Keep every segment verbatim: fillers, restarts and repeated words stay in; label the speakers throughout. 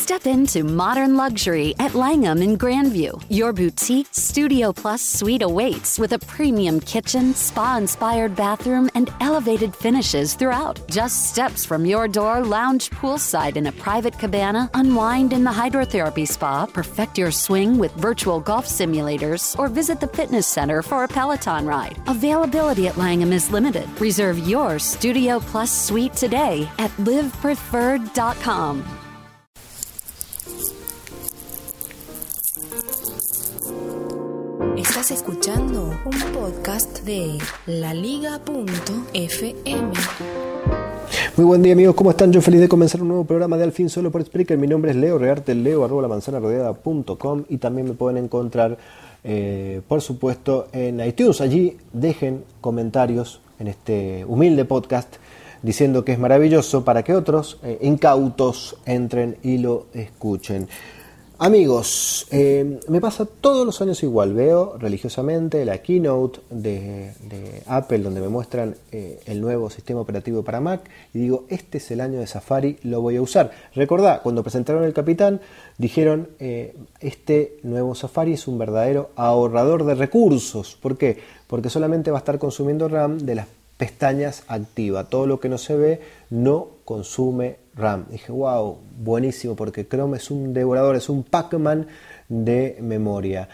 Speaker 1: Step into modern luxury at Langham in Grandview. Your boutique Studio Plus suite awaits with a premium kitchen, spa-inspired bathroom, and elevated finishes throughout. Just steps from your door, lounge poolside in a private cabana, unwind in the hydrotherapy spa, perfect your swing with virtual golf simulators, or visit the fitness center for a Peloton ride. Availability at Langham is limited. Reserve your Studio Plus suite today at live preferred dot com.
Speaker 2: Estás escuchando un podcast de la liga punto efe eme.
Speaker 3: Muy buen día, amigos, ¿cómo están? Yo feliz de comenzar un nuevo programa de Al fin Solo por Spreaker. Mi nombre es Leo Rearte, leo arroba la manzana rodeada punto com, y también me pueden encontrar, eh, por supuesto, en iTunes. Allí dejen comentarios en este humilde podcast diciendo que es maravilloso para que otros eh, incautos entren y lo escuchen. Amigos, eh, me pasa todos los años igual. Veo religiosamente la keynote de, de Apple donde me muestran eh, el nuevo sistema operativo para Mac y digo, este es el año de Safari, lo voy a usar. Recordá, cuando presentaron el Capitán dijeron, eh, este nuevo Safari es un verdadero ahorrador de recursos. ¿Por qué? Porque solamente va a estar consumiendo RAM de las pestañas activas. Todo lo que no se ve no consume RAM. Dije, wow, buenísimo, porque Chrome es un devorador, es un Pac-Man de memoria.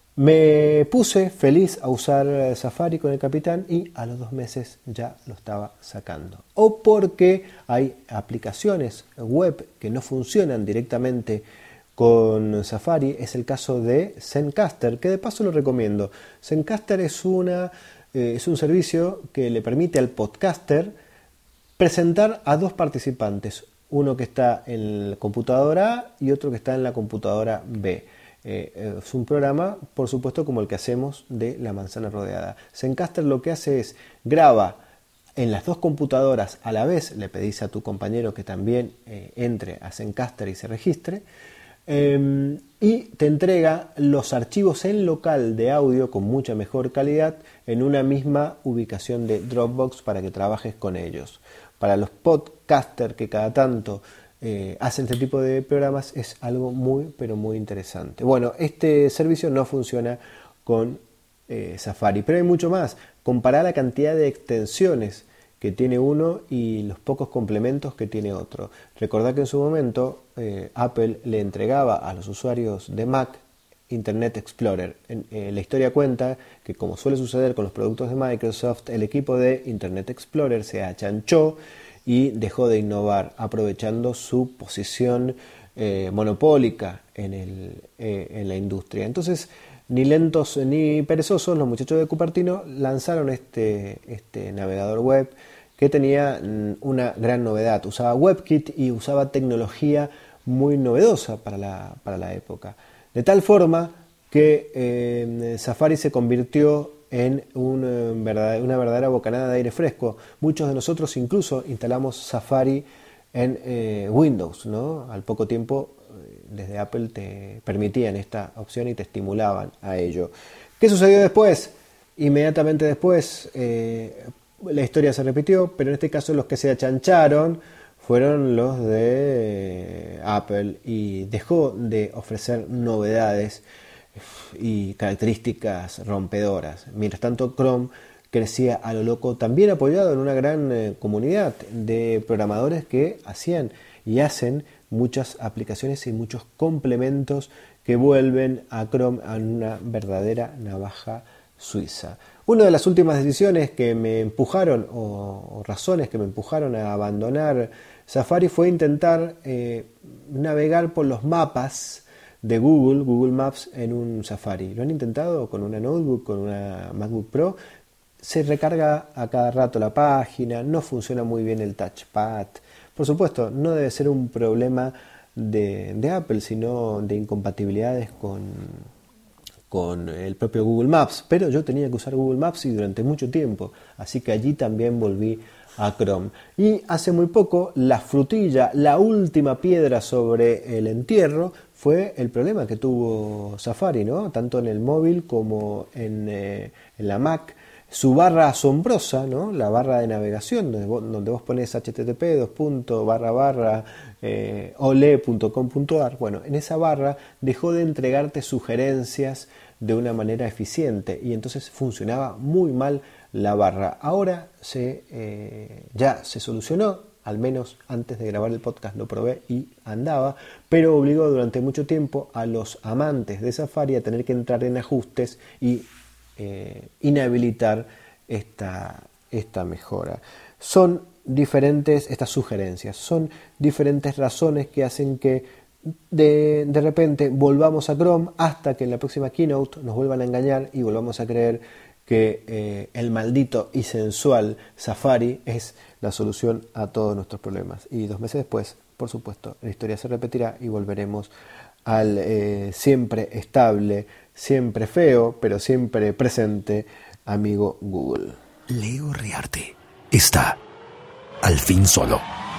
Speaker 3: Me puse feliz a usar Safari con el Capitán y a los dos meses ya lo estaba sacando. O porque hay aplicaciones web que no funcionan directamente con Safari. Es el caso de Zencastr, que de paso lo recomiendo. Zencastr es una eh, es un servicio que le permite al podcaster presentar a dos participantes, uno que está en la computadora A y otro que está en la computadora B. Eh, es un programa, por supuesto, como el que hacemos de La Manzana Rodeada. Zencastr lo que hace es graba en las dos computadoras a la vez. Le pedís a tu compañero que también eh, entre a Zencastr y se registre. Eh, y te entrega los archivos en local de audio con mucha mejor calidad en una misma ubicación de Dropbox para que trabajes con ellos. Para los podcasters que cada tanto eh, hacen este tipo de programas es algo muy, pero muy interesante. Bueno, este servicio no funciona con eh, Safari, pero hay mucho más. Comparar la cantidad de extensiones que tiene uno y los pocos complementos que tiene otro. Recordad que en su momento eh, Apple le entregaba a los usuarios de Mac Internet Explorer. En, eh, la historia cuenta que, como suele suceder con los productos de Microsoft, el equipo de Internet Explorer se achanchó y dejó de innovar, aprovechando su posición eh, monopólica en, el, eh, en la industria. Entonces, ni lentos ni perezosos, los muchachos de Cupertino lanzaron este, este navegador web que tenía una gran novedad. Usaba WebKit y usaba tecnología muy novedosa para la, para la época. De tal forma que eh, Safari se convirtió en un, eh, verdad, una verdadera bocanada de aire fresco. Muchos de nosotros incluso instalamos Safari en eh, Windows, ¿no? Al poco tiempo, desde Apple te permitían esta opción y te estimulaban a ello. ¿Qué sucedió después? Inmediatamente después eh, la historia se repitió, pero en este caso los que se achancharon fueron los de Apple y dejó de ofrecer novedades y características rompedoras. Mientras tanto, Chrome crecía a lo loco, también apoyado en una gran eh, comunidad de programadores que hacían y hacen muchas aplicaciones y muchos complementos que vuelven a Chrome a una verdadera navaja suiza. Una de las últimas decisiones que me empujaron, o, o razones que me empujaron a abandonar Safari, fue intentar eh, navegar por los mapas de Google, Google Maps, en un Safari. Lo han intentado con una notebook, con una MacBook Pro. Se recarga a cada rato la página, no funciona muy bien el touchpad. Por supuesto, no debe ser un problema de, de Apple, sino de incompatibilidades con, con el propio Google Maps. Pero yo tenía que usar Google Maps y durante mucho tiempo, así que allí también volví a Chrome. Y hace muy poco, la frutilla, la última piedra sobre el entierro, fue el problema que tuvo Safari, ¿no? Tanto en el móvil como en, eh, en la Mac. su barra asombrosa, ¿no? La barra de navegación, donde vos, donde vos pones http dos punto barra barra eh, ole punto com punto ar. Bueno, en esa barra dejó de entregarte sugerencias de una manera eficiente y entonces funcionaba muy mal la barra. Ahora se, eh, ya se solucionó, al menos antes de grabar el podcast lo probé y andaba, pero obligó durante mucho tiempo a los amantes de Safari a tener que entrar en ajustes y eh, inhabilitar esta, esta mejora. Son diferentes, estas sugerencias, son diferentes razones que hacen que de, de repente volvamos a Chrome hasta que en la próxima keynote nos vuelvan a engañar y volvamos a creer que eh, el maldito y sensual Safari es la solución a todos nuestros problemas. Y dos meses después, por supuesto, la historia se repetirá y volveremos al eh, siempre estable, siempre feo, pero siempre presente amigo Google.
Speaker 4: Leo Rearte está al fin solo.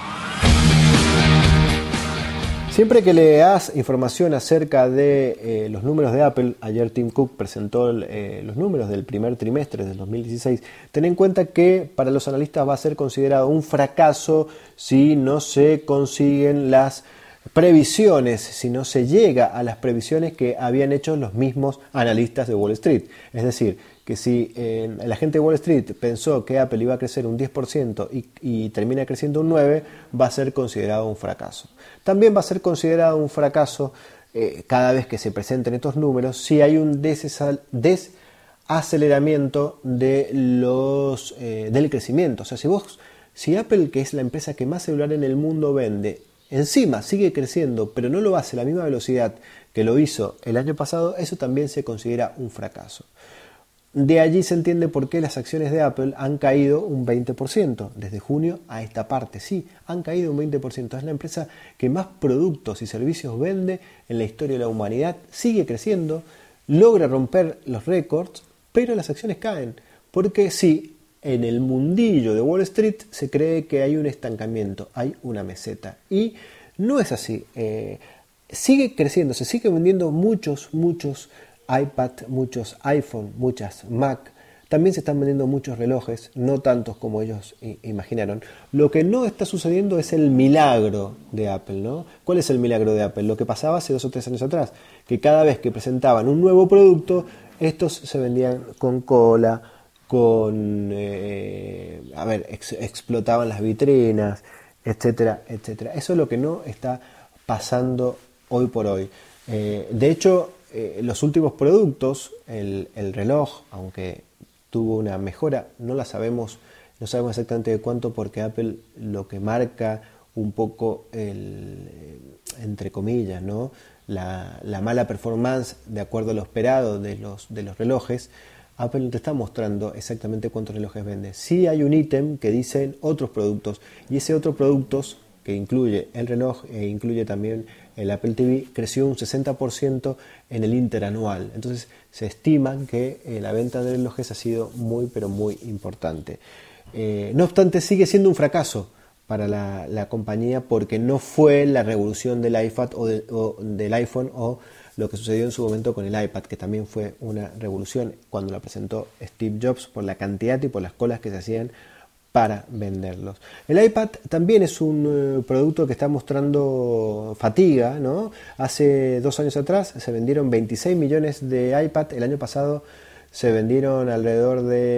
Speaker 3: Siempre que leas información acerca de eh, los números de Apple, ayer Tim Cook presentó eh, los números del primer trimestre del dos mil dieciséis, ten en cuenta que para los analistas va a ser considerado un fracaso si no se consiguen las previsiones, si no se llega a las previsiones que habían hecho los mismos analistas de Wall Street. Es decir, que si eh, la gente de Wall Street pensó que Apple iba a crecer un diez por ciento y, y termina creciendo un nueve por ciento, va a ser considerado un fracaso. También va a ser considerado un fracaso eh, cada vez que se presenten estos números si hay un desaceleramiento de los, eh, del crecimiento. O sea, si vos, si Apple, que es la empresa que más celular en el mundo vende, encima sigue creciendo, pero no lo hace a la misma velocidad que lo hizo el año pasado, eso también se considera un fracaso. De allí se entiende por qué las acciones de Apple han caído un veinte por ciento desde junio a esta parte. Sí, han caído un veinte por ciento. Es la empresa que más productos y servicios vende en la historia de la humanidad. Sigue creciendo, logra romper los récords, pero las acciones caen. Porque sí, en el mundillo de Wall Street se cree que hay un estancamiento, hay una meseta. Y no es así. Eh, sigue creciendo, se sigue vendiendo muchos, muchos iPad, muchos iPhone, muchas Mac. También se están vendiendo muchos relojes, no tantos como ellos imaginaron. Lo que no está sucediendo es el milagro de Apple, ¿no? ¿Cuál es el milagro de Apple? Lo que pasaba hace dos o tres años atrás, que cada vez que presentaban un nuevo producto, estos se vendían con cola, con, eh, a ver, ex- explotaban las vitrinas, etcétera, etcétera. Eso es lo que no está pasando hoy por hoy. Eh, de hecho, eh, los últimos productos, el, el reloj, aunque tuvo una mejora, no la sabemos, no sabemos exactamente de cuánto, porque Apple lo que marca un poco el, entre comillas, ¿no? la, la mala performance de acuerdo a lo esperado de los, de los relojes, Apple no te está mostrando exactamente cuántos relojes vende. Sí hay un ítem que dicen otros productos, y ese otro productos que incluye el reloj e incluye también el Apple T V, creció un sesenta por ciento en el interanual. Entonces se estima que eh, la venta de relojes ha sido muy pero muy importante. Eh, no obstante, sigue siendo un fracaso para la, la compañía, porque no fue la revolución del iPad o, de, o del iPhone o lo que sucedió en su momento con el iPad, que también fue una revolución cuando la presentó Steve Jobs, por la cantidad y por las colas que se hacían para venderlos. El iPad también es un uh, producto que está mostrando fatiga, ¿no? Hace dos años atrás se vendieron veintiséis millones de iPad, el año pasado se vendieron alrededor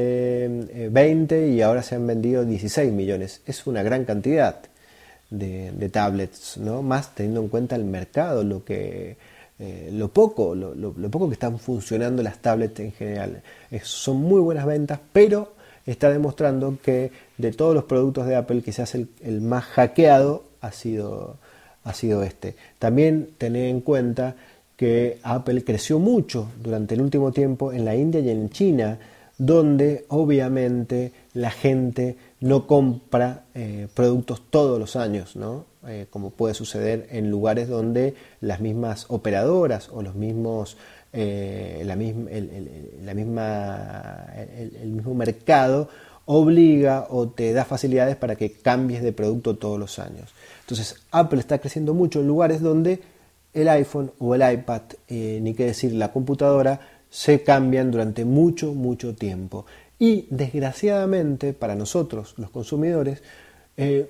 Speaker 3: de eh, veinte y ahora se han vendido dieciséis millones. Es una gran cantidad de, de tablets, ¿no? Más teniendo en cuenta el mercado, lo que eh, lo poco, lo, lo, lo poco que están funcionando las tablets en general. Es, son muy buenas ventas, pero está demostrando que de todos los productos de Apple, quizás el, el más hackeado ha sido, ha sido este. También tener en cuenta que Apple creció mucho durante el último tiempo en la India y en China, donde obviamente la gente no compra eh, productos todos los años, ¿no? Eh, como puede suceder en lugares donde las mismas operadoras o los mismos Eh, la misma, el, el, la misma, el, el mismo mercado obliga o te da facilidades para que cambies de producto todos los años. Entonces Apple está creciendo mucho en lugares donde el iPhone o el iPad, eh, ni qué decir la computadora, se cambian durante mucho, mucho tiempo. Y desgraciadamente para nosotros, los consumidores, eh,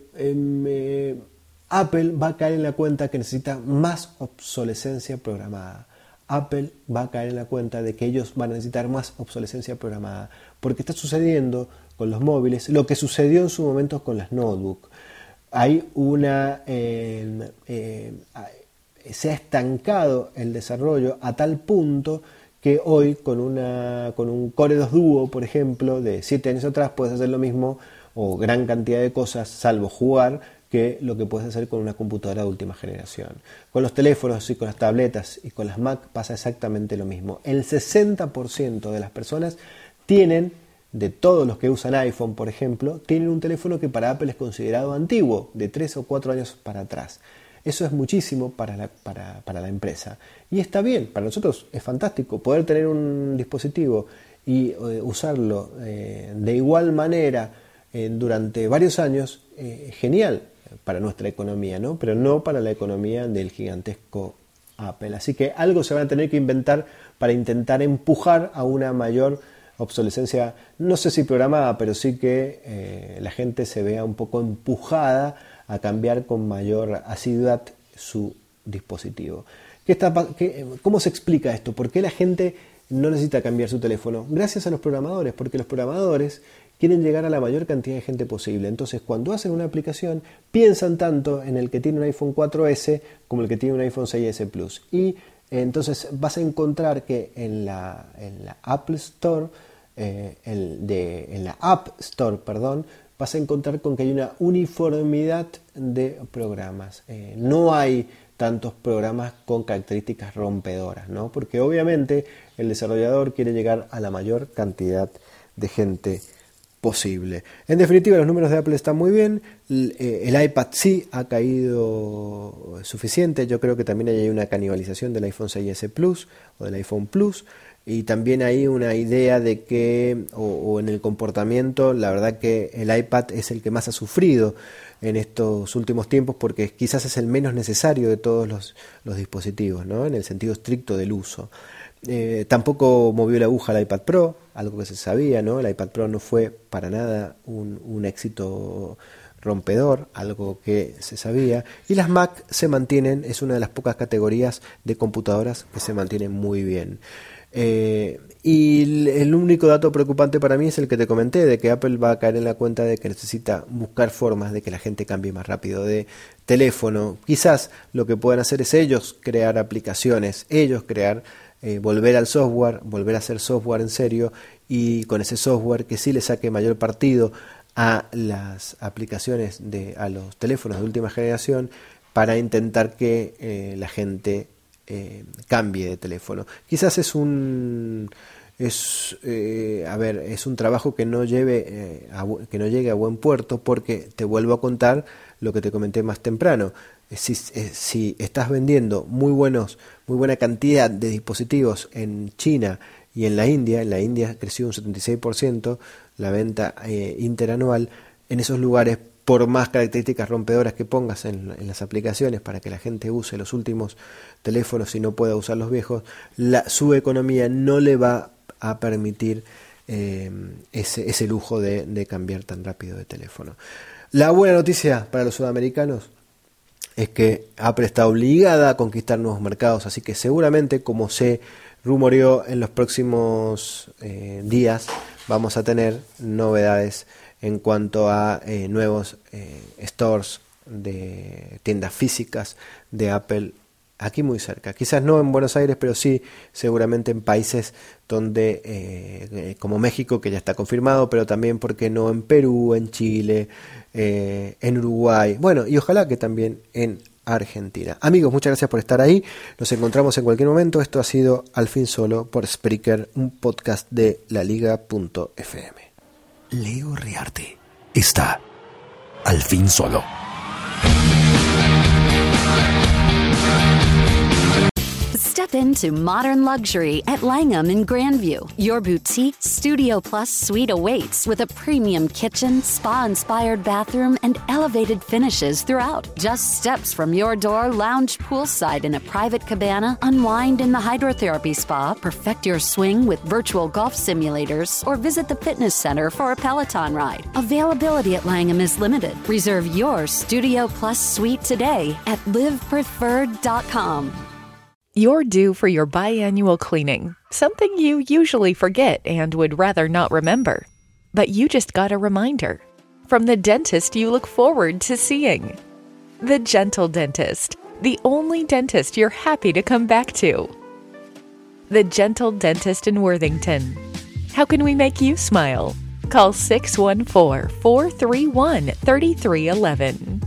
Speaker 3: eh, Apple va a caer en la cuenta que necesita más obsolescencia programada. Apple va a caer en la cuenta de que ellos van a necesitar más obsolescencia programada, porque está sucediendo con los móviles lo que sucedió en su momento con las notebooks. Hay una eh, eh, se ha estancado el desarrollo a tal punto que hoy con una con un Core dos Duo, por ejemplo, de siete años atrás, puedes hacer lo mismo o gran cantidad de cosas, salvo jugar, que lo que puedes hacer con una computadora de última generación. Con los teléfonos y con las tabletas y con las Mac pasa exactamente lo mismo. El sesenta por ciento de las personas tienen, de todos los que usan iPhone, por ejemplo, tienen un teléfono que para Apple es considerado antiguo, de tres o cuatro años para atrás. Eso es muchísimo para la, para, para la empresa. Y está bien, para nosotros es fantástico poder tener un dispositivo y eh, usarlo eh, de igual manera eh, durante varios años, eh, genial para nuestra economía, ¿no? Pero no para la economía del gigantesco Apple. Así que algo se van a tener que inventar para intentar empujar a una mayor obsolescencia, no sé si programada, pero sí que eh, la gente se vea un poco empujada a cambiar con mayor asiduidad su dispositivo. ¿Qué está, qué, ¿Cómo se explica esto? ¿Por qué la gente no necesita cambiar su teléfono? Gracias a los programadores, porque los programadores quieren llegar a la mayor cantidad de gente posible. Entonces, cuando hacen una aplicación, piensan tanto en el que tiene un iPhone cuatro ese como el que tiene un iPhone seis ese Plus. Y entonces vas a encontrar que en la, en la Apple Store, eh, el de, en la App Store, perdón, vas a encontrar con que hay una uniformidad de programas. Eh, no hay tantos programas con características rompedoras, ¿no? Porque obviamente el desarrollador quiere llegar a la mayor cantidad de gente posible. En definitiva, los números de Apple están muy bien. El iPad sí ha caído suficiente. Yo creo que también hay una canibalización del iPhone seis ese Plus o del iPhone Plus. Y también hay una idea de que, o, o en el comportamiento, la verdad que el iPad es el que más ha sufrido en estos últimos tiempos porque quizás es el menos necesario de todos los, los dispositivos, ¿no? En el sentido estricto del uso. Eh, tampoco movió la aguja el iPad Pro, algo que se sabía, ¿no? El iPad Pro no fue para nada un, un éxito rompedor, algo que se sabía. Y las Mac se mantienen, es una de las pocas categorías de computadoras que se mantienen muy bien. Eh, y el único dato preocupante para mí es el que te comenté, de que Apple va a caer en la cuenta de que necesita buscar formas de que la gente cambie más rápido de teléfono. Quizás lo que puedan hacer es ellos crear aplicaciones, ellos crear, eh, volver al software, volver a hacer software en serio, y con ese software que sí le saque mayor partido a las aplicaciones, de a los teléfonos de última generación, para intentar que eh, la gente Eh, cambie de teléfono. Quizás es un es eh, a ver es un trabajo que no lleve eh, a, que no llegue a buen puerto, porque te vuelvo a contar lo que te comenté más temprano. Si, eh, si estás vendiendo muy buenos muy buena cantidad de dispositivos en China y en la India, en la India creció un setenta y seis por ciento la venta eh, interanual. En esos lugares, por más características rompedoras que pongas en, en las aplicaciones para que la gente use los últimos teléfonos y no pueda usar los viejos, la, su economía no le va a permitir eh, ese, ese lujo de, de cambiar tan rápido de teléfono. La buena noticia para los sudamericanos es que Apple está obligada a conquistar nuevos mercados, así que seguramente, como se rumoreó, en los próximos eh, días vamos a tener novedades en cuanto a eh, nuevos eh, stores de tiendas físicas de Apple aquí muy cerca. Quizás no en Buenos Aires, pero sí seguramente en países donde eh, como México, que ya está confirmado, pero también, ¿por qué no?, en Perú, en Chile, eh, en Uruguay, bueno, y ojalá que también en Argentina. Amigos, muchas gracias por estar ahí. Nos encontramos en cualquier momento. Esto ha sido Al Fin Solo por Spreaker, un podcast de la liga punto efe eme.
Speaker 4: Leo Rearte está Al Fin Solo.
Speaker 1: Step into modern luxury at Langham in Grandview. Your boutique Studio Plus suite awaits with a premium kitchen, spa-inspired bathroom, and elevated finishes throughout. Just steps from your door, lounge poolside in a private cabana, unwind in the hydrotherapy spa, perfect your swing with virtual golf simulators, or visit the fitness center for a Peloton ride. Availability at Langham is limited. Reserve your Studio Plus suite today at live preferred dot com.
Speaker 5: You're due for your biannual cleaning, something you usually forget and would rather not remember. But you just got a reminder from the dentist you look forward to seeing. The Gentle Dentist, the only dentist you're happy to come back to. The Gentle Dentist in Worthington. How can we make you smile? Call six one four, four three one, three three one one.